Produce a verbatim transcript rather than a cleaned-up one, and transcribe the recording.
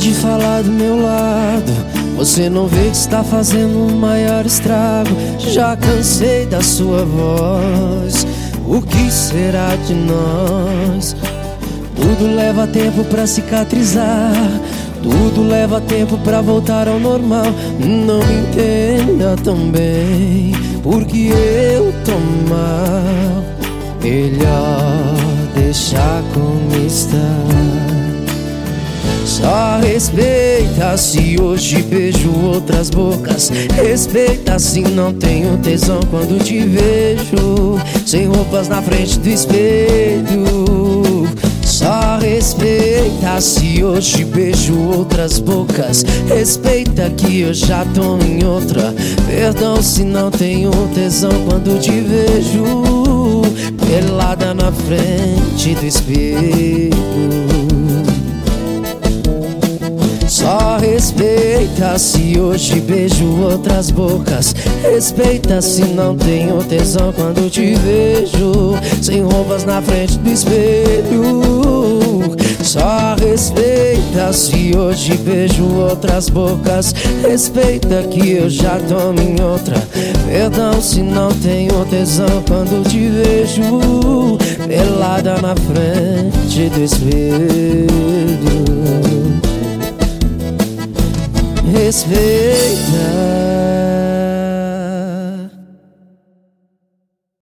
de falar do meu lado. Você não vê que está fazendo um maior estrago. Já cansei da sua voz. O que será de nós? Tudo leva tempo pra cicatrizar. Tudo leva tempo pra voltar ao normal. Não me entenda tão bem, porque eu tô mal. Melhor deixar como está. Só respeita se hoje beijo outras bocas. Respeita se não tenho tesão quando te vejo sem roupas na frente do espelho. Só respeita se hoje beijo outras bocas. Respeita que eu já tô em outra. Perdão se não tenho tesão quando te vejo pelada na frente do espelho. Só respeita se hoje beijo outras bocas. Respeita se não tenho tesão quando te vejo sem roupas na frente do espelho. Só respeita se hoje beijo outras bocas. Respeita que eu já tô em outra. Perdão se não tenho tesão quando te vejo pelada na frente do espelho. Respeita.